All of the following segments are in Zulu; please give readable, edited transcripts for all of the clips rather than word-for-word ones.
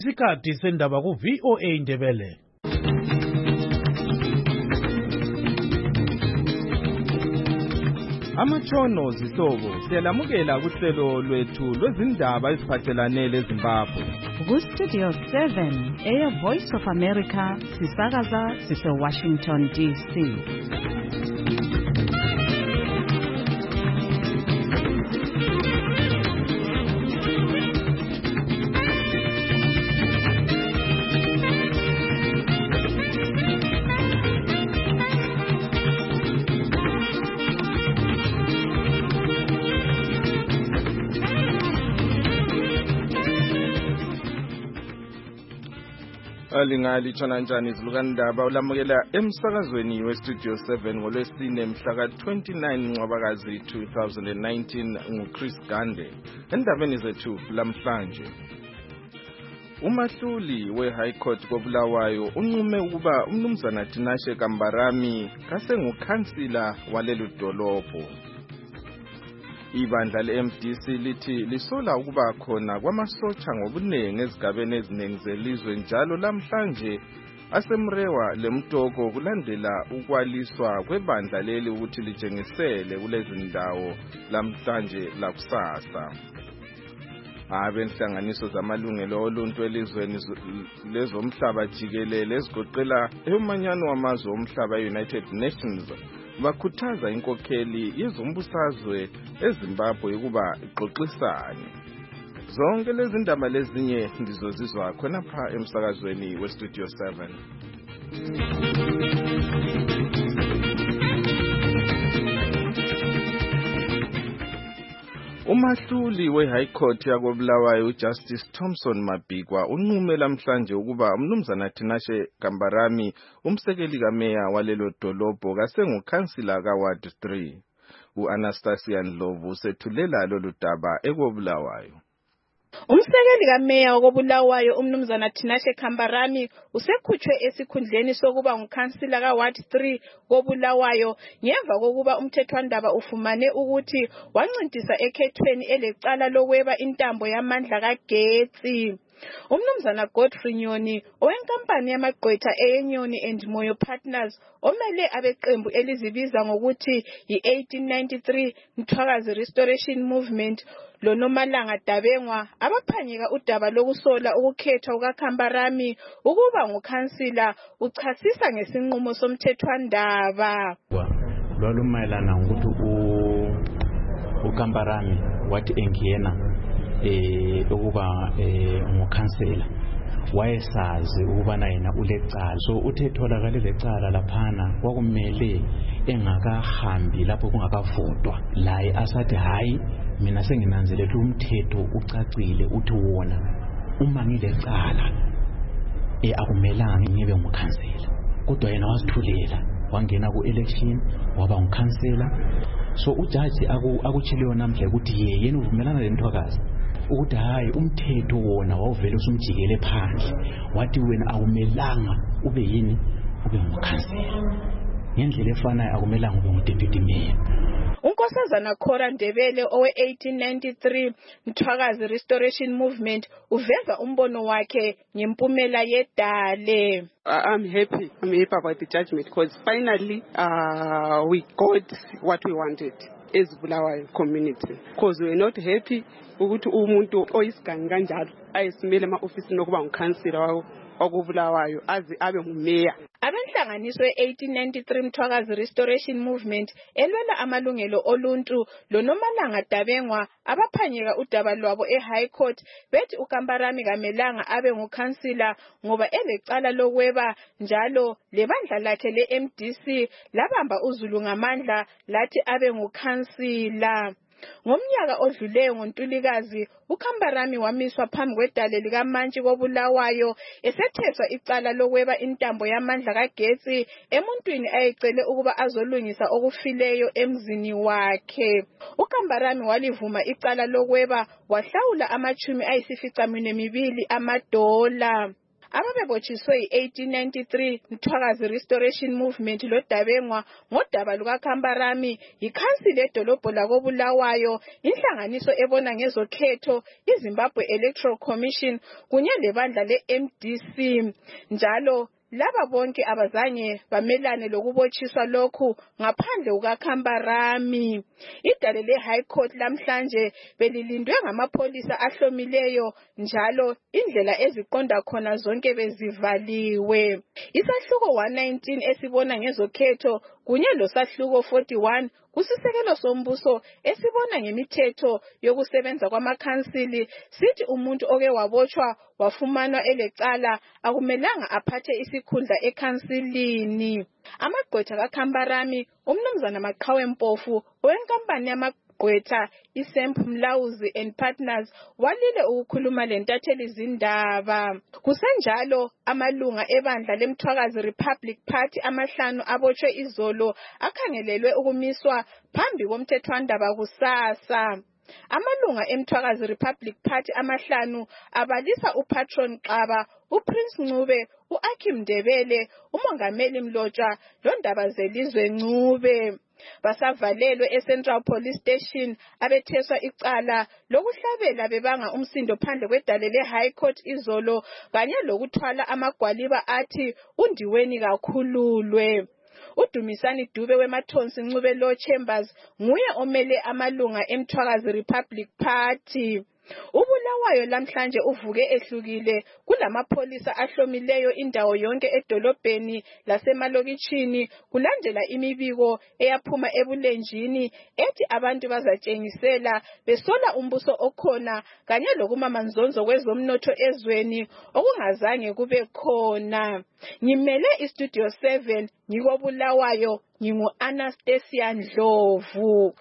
Isikhathi sendaba ku VOA Indebele. Amatshono zihlobo siyalamukela kuhlelo lwethu lwezindaba eziphathelane leZimbabwe. Ku-Studio 7 Air Voice of America sisakaza sise-Washington DC. Alingali tshananjani izilukandaba ulamukela emsakazweni weStudio 7 ngolwesine mhla ka-29 Ncwabakazi 2019 nguChris Gande. Endabeni zethu lamhlanje, umahluli we-High Court koBulawayo unqume ukuba umnumzana Tinashe Kambarami kasengukhansila walelo dolobho. Ibandla le-MDC lithi lisola ukuba khona kwamasotsha ngobunengi ezigabeni eziningi zelizwe njalo lamhlanje asemrewa lemtoko kulandela ukwaliswa kwebandla leli ukuthi litshengisele kulezi ndawo lamhlanje lakusasa. Abenhlanganiso zamalungelo oluntu elizweni lezomhlaba jikelele ezigoqela umanyano wamazwe omhlaba e-United Nations bakhuthaza inkokheli yezombusazwe eZimbabwe ukuba ixoxisane. Zonke lezi ndaba lezinye ndizozizwa khonapha emsakazweni weStudio 7. Umahluli we-High Court yakoBulawayo uJustice Thompson Mabhikwa unqume lamhlanje ukuba umnumzana Tinashe Kambarami umsekeli kameya walelo dolobho kasengukhansila kaWard 3. U-Anastasia Ndlovu usethulela lolu daba ekoBulawayo. Umsekeli kameya wakoBulawayo umnumzana Tinashe Kambarami usekhutshwe esikhundleni sokuba ngukhansila kaWard 3 koBulawayo ngemva kokuba umthethwandaba ufumane ukuthi wancintisa ekhethweni elecala lokweba intambo yamandla kagetsi. Umnumzana Godfrey Nyoni owenkampani yamagqwetha eyenyoni and Moyo Partners omele abeqembu elizibiza ngokuthi yi-1893 Mthwakazi Restoration Movement loNomalanga Dabengwa abaphanyeka udaba lokusola ukukhethwa kukaKambarami ukuba ngukhansila uchasisa ngesinqumo somthethwandaba. Lwalumayelana ngokuthi uKambarami wathi engena ukuba ngukhansela wayesazi ukubana yena ulecala, so uthe tholakale lecala laphana kwakumele engakahambi lapho kungakavotwa laye asathi hayi mina senginanzelela umthetho ucacile uthi wona uma ngilecala akumelanga ngibe ngukhansela, kodwa yena wasithulela wangena ku-election waba ngukhansela. So ujaji akutshileyo namhla ukuthi yena uvumelana lentwakazi ukuthi hayi umthetho wona wawuvele usumjikele phandle wathi wena akumelanga ube yini ube ngukhansela, ngendlela efanayo akumelanga ube ngudeputy mayor. uNkosazana Khora Ndebele owe-1893 Mthwakazi Restoration Movement uveza umbono wakhe ngempumela yedale. I'm happy about the judgment because finally we got what we wanted as Bulawayo community, because we were not happy ukuthi umuntu oyisiganga kanjalo ayisimele ema-ofisini okuba ngukhansila wakoBulawayo aze abe ngumeya. Abenhlanganiso ye-1893 Mthwakazi Restoration Movement elwela amalungelo oluntu loNomalanga Dabengwa abaphanyeka udaba lwabo eHigh Court bethi uKambarami kamelanga abe ngukhansila ngoba elecala lokweba njalo lebandla lakhe le-MDC labamba uZulu ngamandla lathi abe ngukhansila. Ngomnyaka odluleyo ngoNtulikazi uKambarami wamiswa phambi kwedale likaMantshi koBulawayo esetheswa icala lokweba intambo yamandla kagetsi emuntwini ayecele ukuba azolungisa okufileyo emzini wakhe. uKambarami walivuma icala lokweba wahlawula $250 $. ababebotshiswe yi-1893 Mthwakazi Restoration Movement lodabengwa ngodaba lukaKhambarami, ikhansili edolobho lakoBulawayo, inhlanganiso ebona ngezokhetho, iZimbabwe Electoral Commission kunye lebandla le-MDC. Njalo laba bonke abazange bamelane lokubotshiswa lokhu ngaphandle kukaKhambarami. Idale le-High Court lamhlanje belilindwe ngamapholisa ahlomileyo, njalo indlela eziqonda khona zonke bezivaliwe. Isahluko 119 esibona ngezokhetho kunye losahluko 41 kusisekelo sombuso esibona ngemithetho yokusebenza kwamakhansili sithi umuntu oke wabotshwa wafumanwa elecala akumelanga aphathe isikhundla ekhansilini. Amagqwetha kaKhambarami, umnumzana Maqhawe Mpofu owenkampani yamagqwetha iSemp Mlauzi and Partners, walile ukukhuluma lentatheli zindaba. Kusenjalo amalunga ebandla leMthwakazi Republic Party amahlanu abotshwe izolo akhangelelwe ukumiswa phambi komthethwandaba kusasa. Amalunga eMthwakazi Republic Party amahlanu abalisa uPatron Xaba, uPrince Ncube, uAkim Ndebele, uMongameli Mlotshwa londaba zelizwe Ncube. Basavalelwe eCentral Police Station abetheswa icala lokuhlabela bebanga umsindo phandle kwedale le-High Court izolo kanye lokuthwala amagwaliba athi undiweni kakhululwe. uDumisani Dube weMathonsi Ncube Law Chambers nguye omele amalunga eMthwakazi Republic Party. uBulawayo lamhlanje uvuke ehlukile kulamapholisa ahlomileyo indawo yonke edolobheni lasemalokitshini kulandela imibiko eyaphuma ebulenjini ethi abantu bazatshengisela besola umbuso okhona kanye lokumamanzonzo kwezomnotho ezweni okungazange kube khona. Ngimele iStudio 7 ngikoBulawayo, ngingu-Anastasia Ndlovu.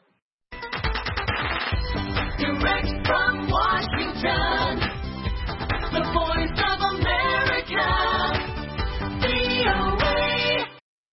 Direct from Washington, the Voice of America, VOA.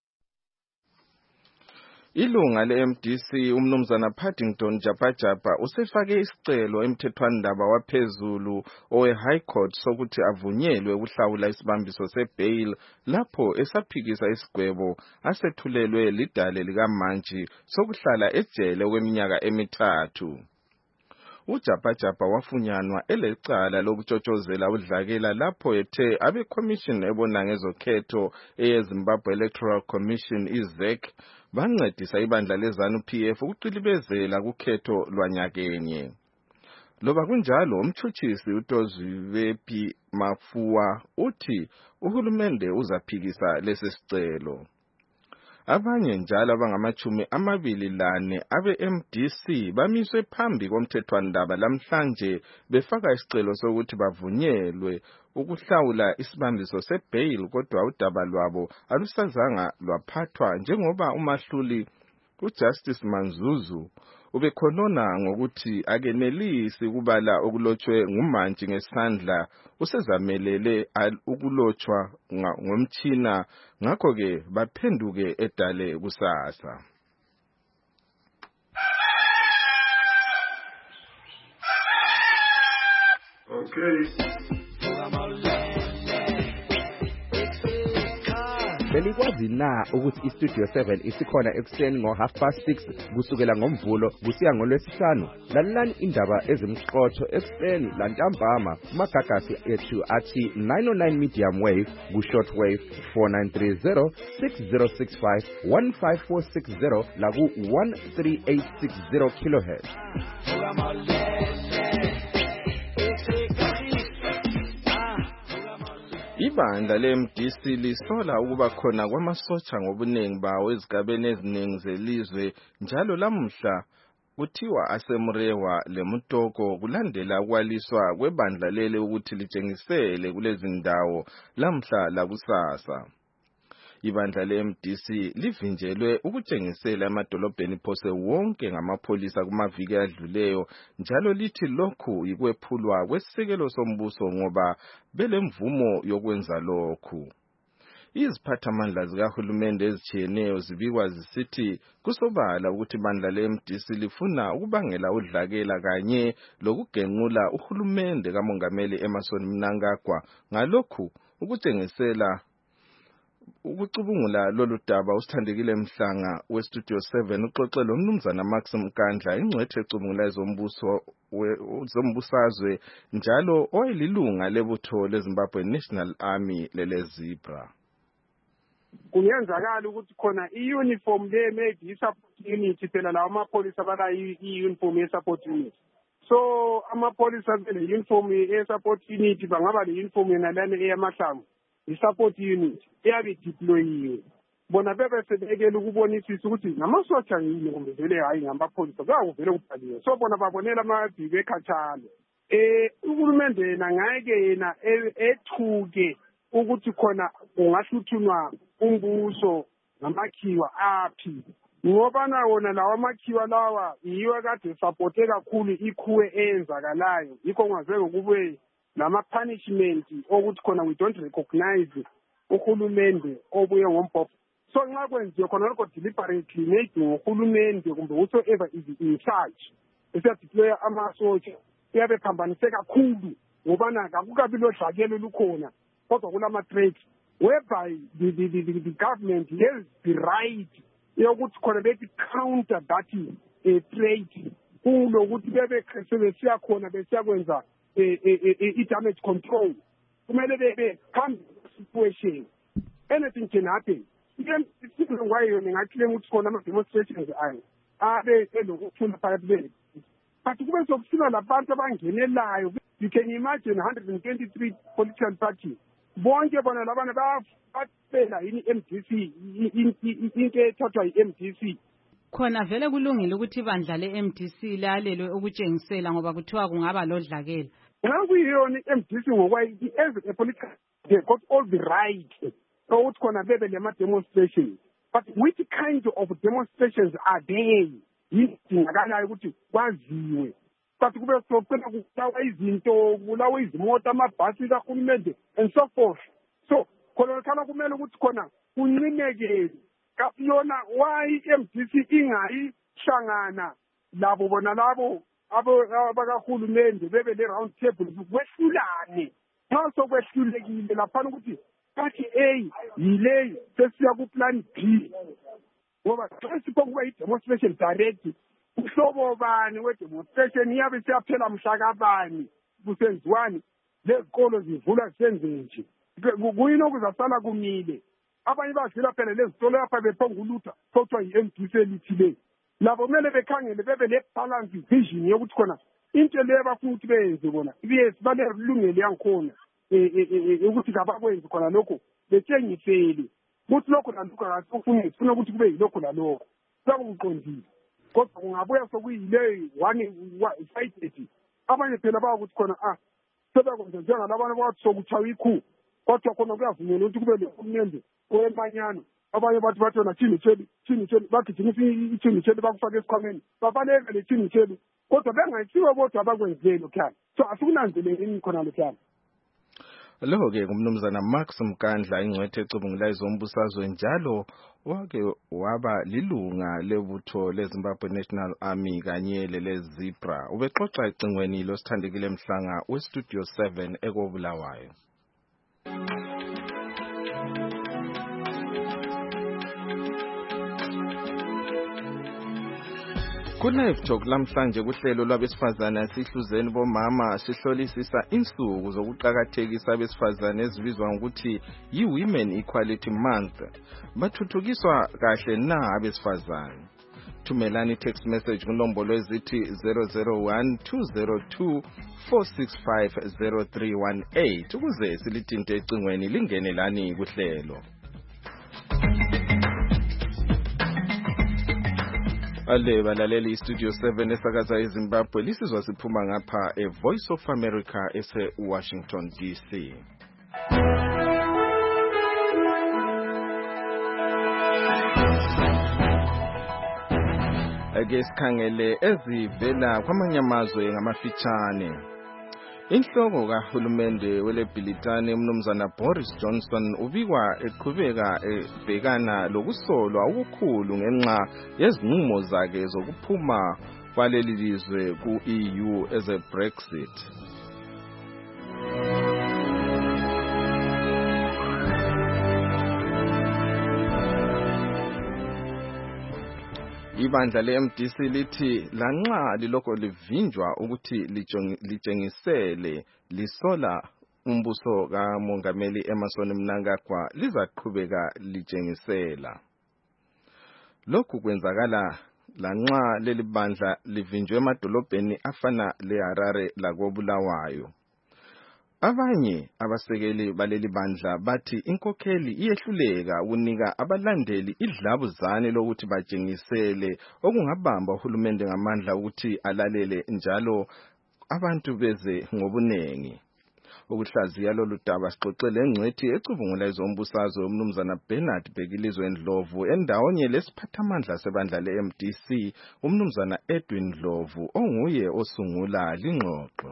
Ilunga le-MDC umnumzana Paddington Japajapa usefake isicelo emthethwandaba waphezulu owe-High Court sokuthi avunyelwe ukuhlawula isibambiso se-bail lapho esaphikisa isigwebo asethulelwe lidale likaMantshi sokuhlala ejele kweminyaka emithathu. uJapajapa wafunyanwa elecala lokutshotshozela udlakela lapho ethe abeCommission ebona ngezokhetho eyeZimbabwe Electoral Commission iZEC bancedisa ibandla leZANU-PF ukuqilibezela kukhetho lwanyakenye. Loba kunjalo umtshutshisi uTozwepi Mafuwa uthi uhulumende uzaphikisa lesi sicelo. Abanye njalo abangama-24 abe-MDC bamiswe phambi komthethwandaba lamhlanje befaka isicelo sokuthi bavunyelwe ukuhlawula isibambiso se-bail, kodwa udaba lwabo alusazanga lwaphathwa njengoba umahluli uJustice Manzuzu ubekhonona ngokuthi akenelisi ukubala okulotshwe nguMantshi ngesandla, usezamelele ukulotshwa ngomtshina, ngakho-ke baphenduke edale kusasa. Okay. Belikwazi na ukuthi iStudio 7 isikhona ekuseni ngo6:30 kusukela ngoMvulo kusiya ngoLwesihlanu? Lalelani indaba ezimqotho ekuseni lantambama kumagagasi ethu athi 909 medium wave ku-short wave 4930 6065 15460 laku 13860 kHz. Ibandla le-MDC lisola ukuba khona kwamasotsha ngobunengi bawo ezigabeni eziningi zelizwe njalo lamuhla kuthiwa aseMurewa leMutoko kulandela ukwaliswa kwebandla lele ukuthi litshengisele kulezi ndawo lamuhla lakusasa. Ibandla le-MDC livinjelwe ukutshengisela emadolobheni phose wonke ngamapholisa kumaviki adluleyo, njalo lithi lokhu yikwephulwa kwesisekelo sombuso ngoba belemvumo yokwenza lokhu. Iziphathamandla zikahulumende ezitshiyeneyo zibikwa zisithi kusobala ukuthi ibandla le-MDC lifuna ukubangela udlakela kanye lokugenqula uhulumende kaMongameli Emmerson Mnangagwa, ngalokhu ukutshengisela ukucubungula lolu daba usithandekile Mhlanga weStudio 7 uxoxe lo mnumzana Max Mkandla ingcwethe ecubungula zombusazwe njalo oyilunga lebutho leZimbabwe National Army leleZebra. Kuyenzakala ukuthi khona iuniform le maybe i-support unit phela lawo amapolisa bala i-uniform ye-support unit. So amapolisa le uniform ye-support unit bangaba le uniform yenalana eyamahlangu i-support unit eyabe deployiwe. Bona bebe sebekela ukubonisisa ukuthi namasotsha yini kumbe vele hayi ngamapholisa kuyakuvele kubhaliwe. So bona babonela amabhibe ekhatshana. Uhulumende yena ngeke yena ethuke ukuthi khona ungahluthunwa umbuso ngamakhiwa aphi ngoba na wona lawa amakhiwa lawa yiwe kade supporte kakhulu ikhuwe eyenzakalayo yikho ngazeke kube nama punishment ukuthi khona we don't recognize uhulumende obuye ngombopho. So nxa kwenziwe khona lokho deliberately maybe uhulumende kumbe whoever is in charge esedeploy amasotsha uyabe phambanise kakhulu ngoba na akukabi lodlakelo lukhona kodwa kulama threats whereby the government has the right yokuthi khona bethi counter that threat kulokuthi bebe sebesiya khona besiyakwenza i-damage control kumele bebe come situation anything can happen. Ngwayo ngingaclaim ukuthi khona ama-demonstrations ayo abe elokuthula phakathi bene but kube sokusiba labantu abangenelayo. You can imagine 123 political parties bonke bona labana baphela yini MDC into ethathwa yi-MDC. Khona vele kulungile ukuthi ibandla le-MDC lalelwe ukutshengisela ngoba kuthiwa kungaba lodlakela. Ngakuyiyona i-MDC ngokwayo as a political they got all the right ukuthi khona bebe lema-demonstrations but which kind of demonstrations are they yidingakalayo ukuthi kwaziwe. But kube sokucela kulawa izinto kulawa izimota amabhasi kahulumende and so forth. So khona kumele ukuthi khona kuncimekele yona why MDC ingayihlangana labo bona labo abakahulumende bebe le round table kwehlulane nxa sokwehlulekile laphana ukuthi party A yile sesiya ku plan B ngoba xa sikuba i-demonstration direct uhlobo bani we-demonstration iyabe siyaphela mhlakabani kusenziwani lezikolo zivulwa zisenze nje kuyini okuzasala kumile abanye badlula phela lezitolo yapha bephongulutha sokuthiwa yi-MDC elithile labo kumele bekhangele bebe le-balance vision yokuthi khona into leyo bafuna ukuthi beyenze bona yes balelungelo yangikhona ukuthi kabakwenzi khona lokho betshengisele ukuthi lokho lalokho akufuna ukuthi kube yilokho lalokho sakumqondile kodwa kungabuya sokuyile one sided abanye phela bakuthi khona sebekwenza njengalabana bathi sokuchawa ikhu kodwa khona kuyavunyelwa ukuthi kube lehulumende oyemanyano abanye bathi wona thini bagijimisa ithini bakufaka esikhwameni babaleka le thini kodwa bengayisiwe bodwa abakwenzile lokhana so asikunanzeleleni khona lokhana. Lo-ke kumnumzana Max Mkandla ingcwethe ecubungula izombusazwe njalo wake waba lilunga lebutho leZimbabwe National Army kanye leleZebra. Ubexoxa ecingweni losithandekile Mhlanga weStudio 7 ekobulawayo. Ku-Live Talk lamhlanje kuhlelo lwabesifazane sihluzeni bomama sihlolisisa insuku zokuqakathekisa abesifazane ezibizwa ngokuthi yi-Women Equality Month. Bathuthukiswa kahle na abesifazane? Thumelani text message kunombolo ezithi 001-202-465-0318 ukuze silithinte ecingweni lingene lani kuhlelo. Ale balaleli iStudio 7 esakaza eZimbabwe lisizwa siphuma ngapha eVoice of America ese-Washington DC. Ake sikhangele ezivela kwamanye amazwe ngamafitshane. Inhloko kahulumende welebhilitane umnumzana Boris Johnson ubikwa eqhubeka ebhekana lokusolwa okukhulu ngenxa yezinqumo zakhe zokuphuma kwaleli lizwe ku-EU as a Brexit. Ibandla le-MDC lithi lanxa lilokho livinjwa ukuthi litshengisele lisola umbuso kaMongameli Emmerson Mnangagwa lizaqhubeka litshengisela. Lokhu kwenzakala lanxa leli bandla livinjwe emadolobheni afana leHarare lakoBulawayo. Abanye abasekeli baleli bandla bathi inkokheli iyehluleka ukunika abalandeli idlabuzane lokuthi batshengisele okungabamba uhulumende ngamandla ukuthi alalele njalo abantu beze ngobunengi. Ukuhlaziya lolu daba sixoxele engcwethi ecubungula ezombusazwe umnumzana Bernard Bhekilizwe Ndlovu endawonye lesiphathamandla sebandla le-MDC umnumzana Edwin Ndlovu onguye osungula lingxoxo.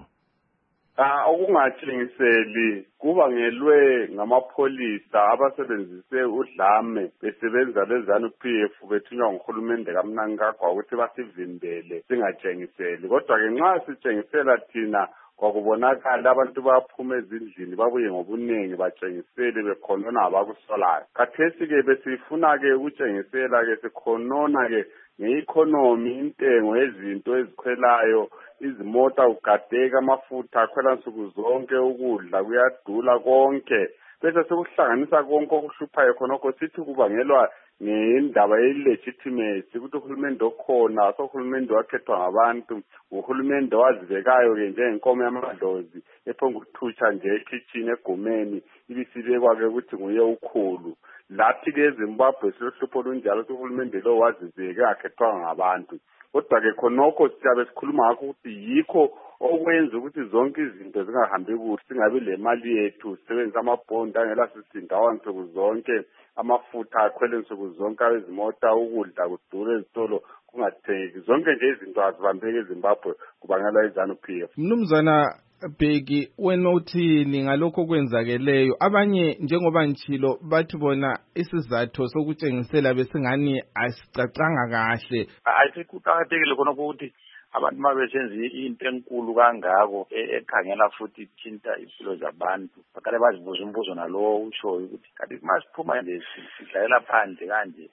Okungatshengiseli kubangelwe ngamapholisa abasebenzise udlame besebenza leZANU-PF bethunywa nguhulumende kaMnangagwa ukuthi basivimbele singatshengiseli. Kodwa-ke nxa sitshengisela thina kwakubonakala abantu baphuma ezindlini babuye ngobunengi batshengisele bekhonona abakusolayo. Khathesi-ke besifuna-ke ukutshengisela-ke sikhonona-ke nge-economy intengo yezinto ezikhwelayo, izimota ugadeka, amafutha akhwela nsuku zonke, ukudla kuyadula konke. Bese sekuhlanganisa konke okuhluphayo khonokho sithi kubangelwa ngendaba ye-legitimacy ukuthi uhulumende okhona sohulumende wakhethwa ngabantu, uhulumende wazivekayo-ke njengenkomo yamadlozi ephonga ukuthutsha nje ekhitshini egumeni ibisibekwa-ke ukuthi nguye ukhulu. Lathi-ke eZimbabwe silohlupho olunjalo ukuthi uhulumende lo waziveke engakhethwanga ngabantu. Kodwa-ke khonokho siyabe sikhuluma ngakho ukuthi yikho okwenza ukuthi zonke izinto zingahambi kuhle, singabi le mali yethu sisebenzisa amabhondi angela sisindawo nsuku zonke, amafutha akhwele nsuku zonke, izimota, ukudla kudura ezitolo kungathengeki. Zonke nje izinto azibambeki eZimbabwe kubangelwa iZANU-PF. Mnumzana Bheki, wena uthini ngalokho okwenzakeleyo? Abanye njengoba nchilo bathi bona isizathu sokutshengisela besingani asicacanga kahle. Ayikuqakathekile khona ukuthi abantu mabesenza into enkulu kangako ekhangela futhi thinta impilo zabantu bakale bazibuza umbuzo nalowo ushoyo ukuthi kanti masiphuma nje sidlalela phandle kanje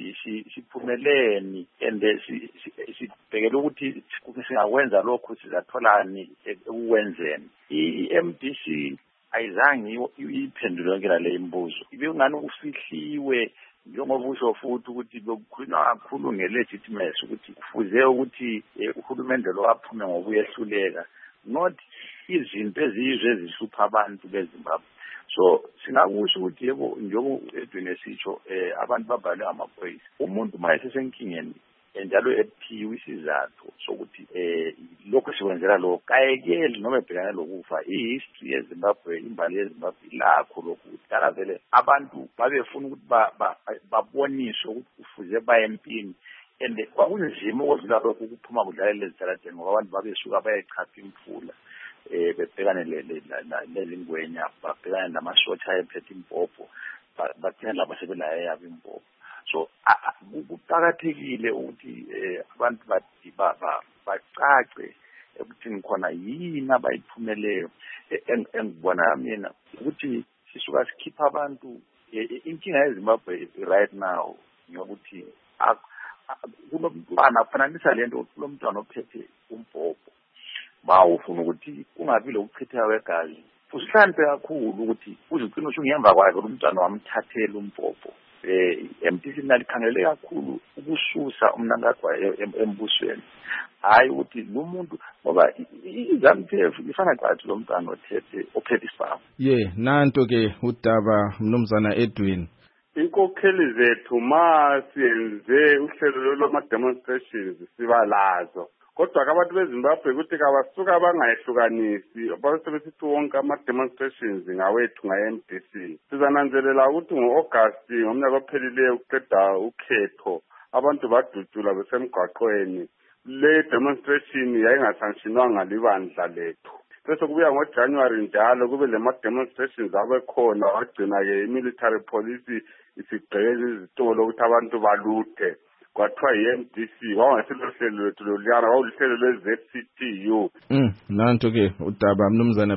siphumeleni ende sibhekela ukuthi singakwenza lokho sizatholani ekuwenzeni. I-MDC ayizange iphendule yonke le imbuzo, ibingani ufihliwe njengoba usho futhi ukuthi bekukhulunywa kakhulu nge-legitimacy ukuthi kufuze ukuthi uhulumende lo aphume ngokuyehluleka, not izinto ezizwe ezihlupha abantu beZimbabwe. So singakusho ukuthi yebo njengoba Edwin esitsho abantu babhalwe amaphoyisa, umuntu mayesesenkingeni njalo ephiwe isizathu sokuthi lokho sikwenzela lo kayekeli noma ebhekane lokufa. I-history yeZimbabwe, imbali yeZimbabwe ilakho lokhu kudala vele abantu babefuna ukuthi baboniswe ukuthi kufuze baye empini, and kwakunzima ukudlula lokhu ukuphuma kudlalela ezitaladeni ngoba abantu babesuka bayechafa imfula bebhekane lezingwenya, babhekane namasosha ayephethe impopho, bathina labo sebelayo yabo impopho. So kuqakathekile ukuthi abantu bacace ukuthi khona yini abayiphumeleyo. Engibona mina ukuthi sisuka sikhipha abantu inkinga yeZimbabwe right now ngokuthi kulomntwana afananisa lento kulomntwana ophethe umpopho. Ufuna ukuthi kungabi lokuchitheka kwegazi, usihlanze kakhulu ukuthi uzigcina usungemva kwakhe umntwana wamthathela umpopho. MDC nalikhangelele kakhulu ukususa uMnangagwa embusweni, hayi ukuthi lo muntu ngoba iZANU-PF ifana kwathi lo mntwana ophethe isibhamu. Nanto ke udaba mnumzana Edwin. Inkokheli zethu siyenze uhlelo lwama-demonstrations sibalazo. Kodwa abantu beZimbabwe ukuthi kabasuka bangayehlukanisi, basebesithi wonke ama-demonstrations ngawethu nga-MDC. Sizananzelela ukuthi ngo-August ngomnyaka ophelileyo kuqeda ukhetho abantu badutshula besemgwaqweni. Le demonstration yayingasanctionwanga libandla lethu. Bese kubuya ngoJanuary njalo kube lema-demonstrations abekhona, wagcina-ke i-military police isigqekeza izitolo ukuthi abantu baluthe. Kwathiwa i-MDC wangasilo lwethu loliyana wawulihlelo lwe-ZCTU. Nanto ke udaba mnumzana Bheki.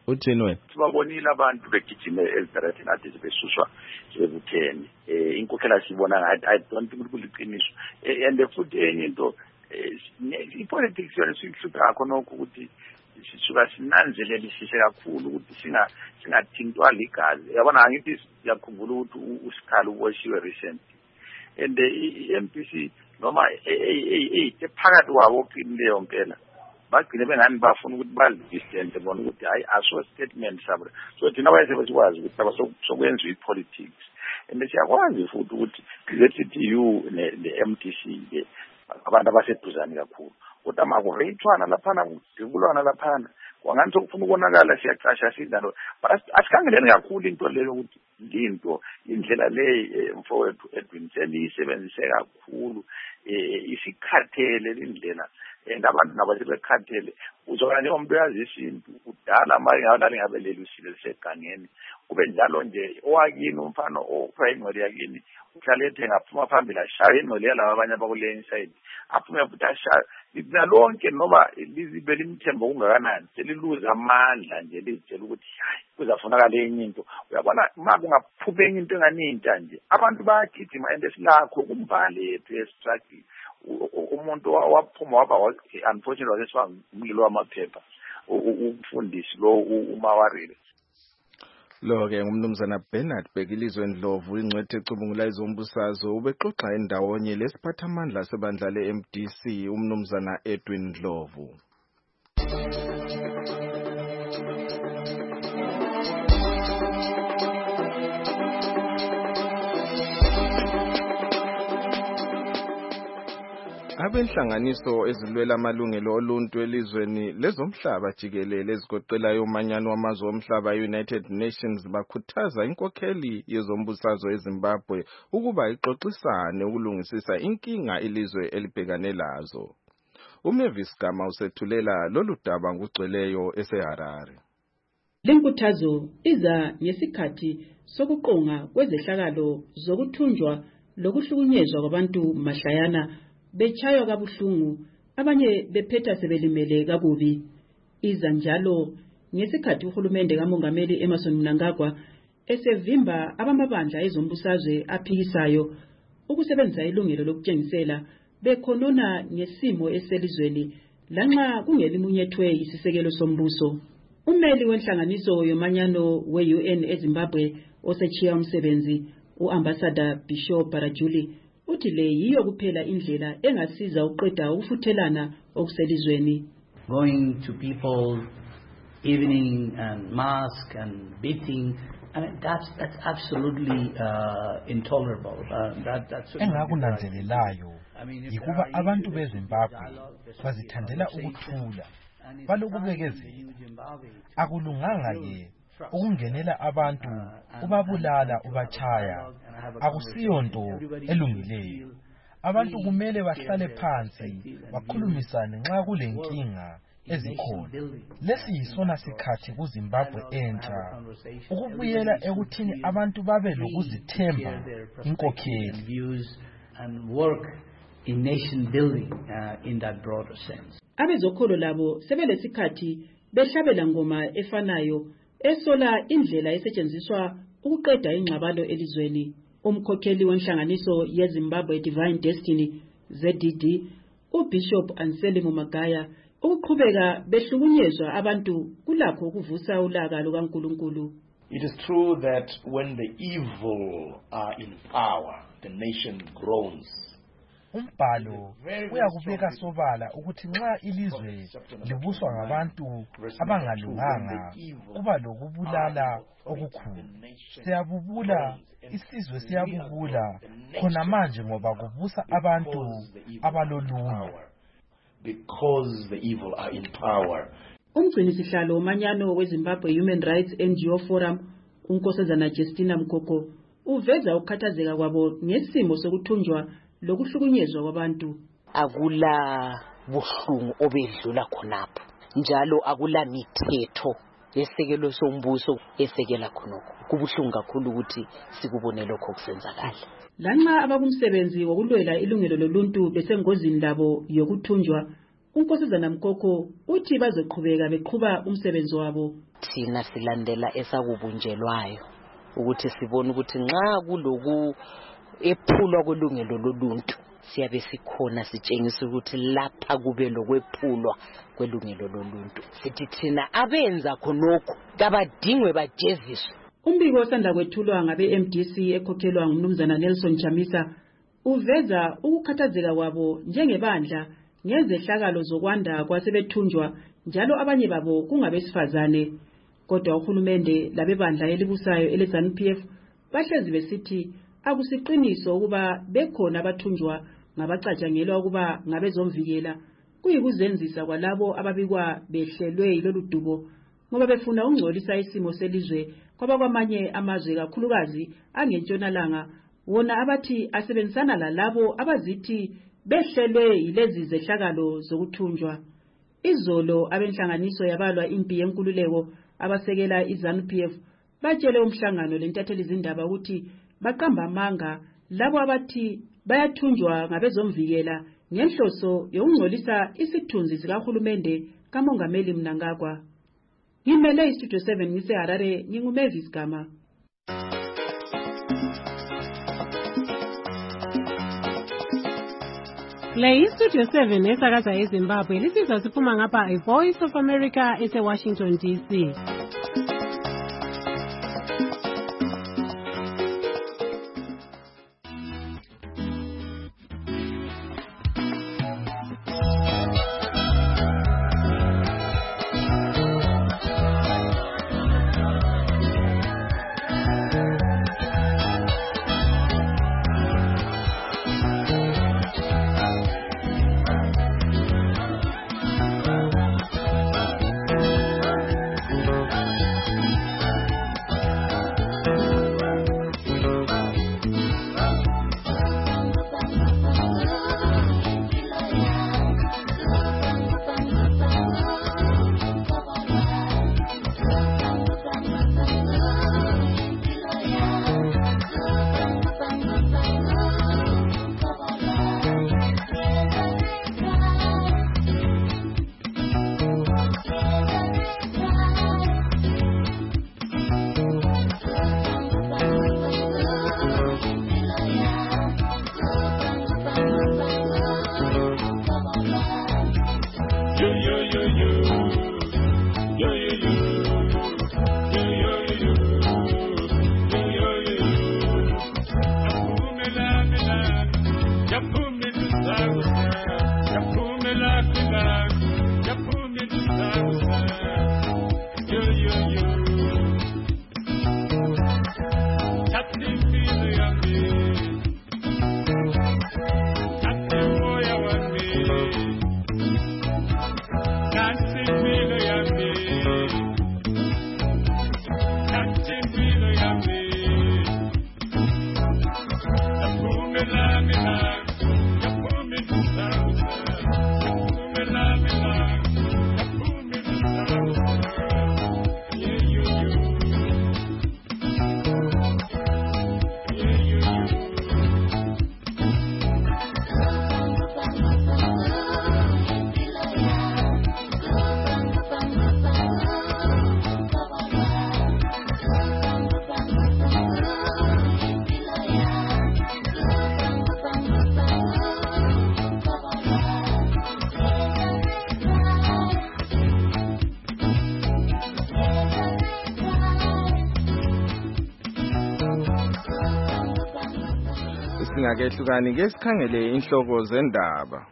uthini wena? Sibabonile abantu begijime ezidaratini ade zibesuswa zibebutheni. Inkokhela sibona I don't think kuliqiniso. And futhi enye into i-politics yona sihlupha kakho nokho ukuthi sisuka sinanzelelisise kakhulu ukuthi singathintwa ligazi. Yabona angithi siyakhumbula ukuthi uSikhali uboshiwe recent. And i-MPC noma phakathi wabo oqinileyo mpela bagcine bengani bafuna ukuthi balidistance bona ukuthi hayi aso statement sabo. So thina bayese sikwazi ukuthi abasokwenza i-politics. And siyakwazi futhi ukuthi le-TTU ne-MTC abantu abaseduzane kakhulu. Kodwa makureyithwana laphana kudikulwana laphana kwangani sokufuna ukubonakala siyacasha sidlalo asikhangeleni kakhulu into leyo ukuthi into indlela le mfowethu Edwin seliyisebenzise kakhulu isikhathele indlela ngabantu nabasebekhathele uzokala njengomuntu uyazi isintu kudala manje ngabali ngabeleli usile segangeni kube njalo nje owakini umfana ofra ingcoli yakini uhlalethe ngaphuma phambili ashaya ingcoli yalabo abanye abakule inside aphume futhi ashaya lonke noma lizibe limthembo kungakanani seliluza amandla nje litshela ukuthi hayi kuzafunakala enye into uyabona uma kungaphupha enye into enganintsha nje abantu bayagijima and esilakho kumbhali yethu estruggle umuntu waphuma waba unfortunately wasesiwa umlilo wamaphepha umfundisi lo umawarile. Lo-ke ngumnumzana Bernard Bhekilizwe Ndlovu ingcwethe ecubungula izombusazwe ubexoxa endawonye lesiphathamandla sebandla le-MDC umnumzana Edwin Ndlovu. Abenhlanganiso ezilwela amalungelo oluntu elizweni lezomhlaba jikelele ezigoqela umanyano wamazwe omhlaba United Nations bakhuthaza inkokheli yezombusazwe eZimbabwe ukuba ixoxisane ukulungisisa inkinga ilizwe elibhekane lazo. uMavis Gama usethulela lolu daba ngugcweleyo eseHarare. Lenkuthazo iza ngesikhathi sokuqonga kwezehlakalo zokuthunjwa lokuhlukunyezwa kwabantu mahlayana bechaywa kabuhlungu abanye bephetha sebelimele kabubi. Iza njalo ngesikhathi uhulumende kamongameli Emmerson Mnangagwa esevimba abamabandla ezombusazwe aphikisayo ukusebenzisa ilungelo lokutshengisela bekhonona ngesimo eselizweni lanxa kungelimunyethwe isisekelo sombuso. Ummeli wenhlanganiso yomanyano we-UN eZimbabwe osechiya umsebenzi uAmbassador Bishop Barajuli uthi le yiyo kuphela indlela engasiza uqeda ukufuthelana okuselizweni. Going to people, evening and mask and beating, I mean that's absolutely intolerable. Engakunanzelelayo yikuba abantu beZimbabwe bazithandela ukuthula balokubekezela. Akulunganga ke ukungenela abantu ubabulala ubachaya akusiyonto elungileyo. Abantu kumele bahlale phansi bakhulumisane nxa kulenkinga ezikhona. Lesi yisona sikhathi kuZimbabwe entsha ukubuyela ekuthini abantu babe lokuzithemba inkokheli and work in nation building in that broader sense. Abezokholo labo sebelesikhathi behlabela ngoma efanayo esola indlela esetshenziswa ukuqeda ingxabano elizweni. Umkhokheli wenhlanganiso yeZimbabwe Divine Destiny ZDD uBishop Anselmo Magaya ukuqhubeka behlukunyezwa abantu kulakho ukuvusa ulaka lukaNkulunkulu. It is true that when the evil are in power, the nation groans. Umbhalo uyakubeka sobala ukuthi nxa ilizwe libuswa ngabantu abangalunganga kuba lokubulala okukhulu. Siyabubula isizwe siyabubula khona manje ngoba kubusa abantu abalolunya. Because the evil are in power. Umgcini sihlalo umanyano weZimbabwe Human Rights NGO Forum uNkosazana Justina Mkoko uveza ukukhathazeka kwabo ngesimo sokuthunjwa lokuhlukunyezwa kwabantu. Akula buhlungu obedlula khonapho njalo akula mithetho yesekelo sombuso esekela khonokho. Kubuhlungu kakhulu ukuthi sikubone lokho kusenzakala. Lanxa abakumsebenzi wokulwela ilungelo loluntu besengozini labo yokuthunjwa, unkosazana Mkoko uthi bazoqhubeka beqhuba umsebenzi wabo. Thina silandela esakubunjelwayo ukuthi sibone ukuthi nxa kuloku ephulwa kolungelo loluntu siyabe sikhona sitshengisa ukuthi lapha kube lokwephulwa kwelungelo loluntu. Sithi thina abenza khonokho kabadingwe bajeziswe. Umbiko osanda kwethulwa ngabe MDC ekhokhelwa ngumnumzana Nelson Chamisa uveza ukukhathazeka kwabo njengebandla ngezehlakalo zokwanda kwasebethunjwa njalo abanye babo kungabesifazane. Kodwa uhulumende labebandla elibusayo eleZANU-PF bahlezi besithi akusiqiniso ukuba bekhona abathunjwa ngabacatshangelwa ukuba ngabezomvikela, kuyikuzenzisa kwalabo ababikwa behlelwe yilolu dubo ngoba befuna ukungcolisa isimo selizwe kwabakwamanye amazwe kakhulukazi angentshonalanga, wona abathi asebenzisana lalabo abazithi behlelwe yilezi zehlakalo zokuthunjwa. Izolo abenhlanganiso yabalwa impi yenkululeko abasekela iZANU-PF batshele umhlangano lentatheli izindaba ukuthi baqamba amanga labo abathi bayathunjwa ngabezomvikela ngenhloso yokungcolisa isithunzi sikahulumende kaMongameli Mnangagwa. Ngimele iStudio 7 ngiseHarare, nginguMavis Gama. Le iStudio 7 esakaza eZimbabwe lisizwa siphuma ngapha iVoice of America eseWashington DC. Singakehlukani ke sikhangele inhloko zendaba.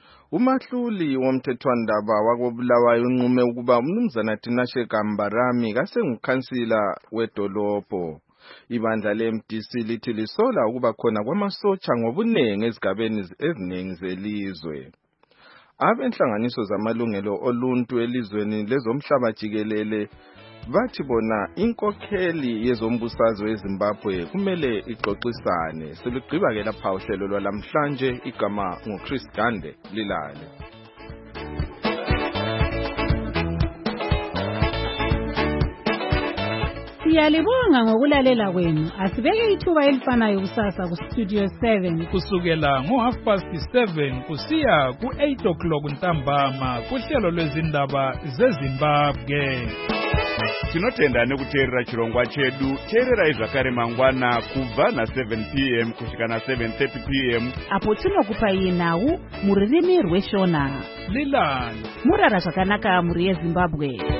Umahluli womthethwandaba wakobulawayo unqume ukuba umnumzana Tinashe Kambarami kasengukhansila wedolobho. Ibandla leMDC lithi lisola ukuba khona kwamasotsha ngobunengi ezigabeni eziningi zelizwe. Abenhlanganiso zamalungelo oluntu elizweni lezomhlaba jikelele bathi bona inkokheli yezombusazwe eZimbabwe kumele ixoxisane. Siligqiba ke lapha uhlelo lwalamhlanje, igama nguChris Gande Lilale. Siyalibonga ngokulalela kwenu. Asibeke ithuba elifanayo kusasa ku Studio 7 kusukela ngo7:30 kusiya ku8 ntambama kuhlelo lwezindaba zeZimbabwe. Tinotenda nekuteerera chirongwa chedu. Teererai zvakare mangwana kubva na7 p.m. kusvika na7:30 p.m. apo tinokupai nhau muririmi rweshona. Lilani murara zvakanaka muri yeZimbabwe.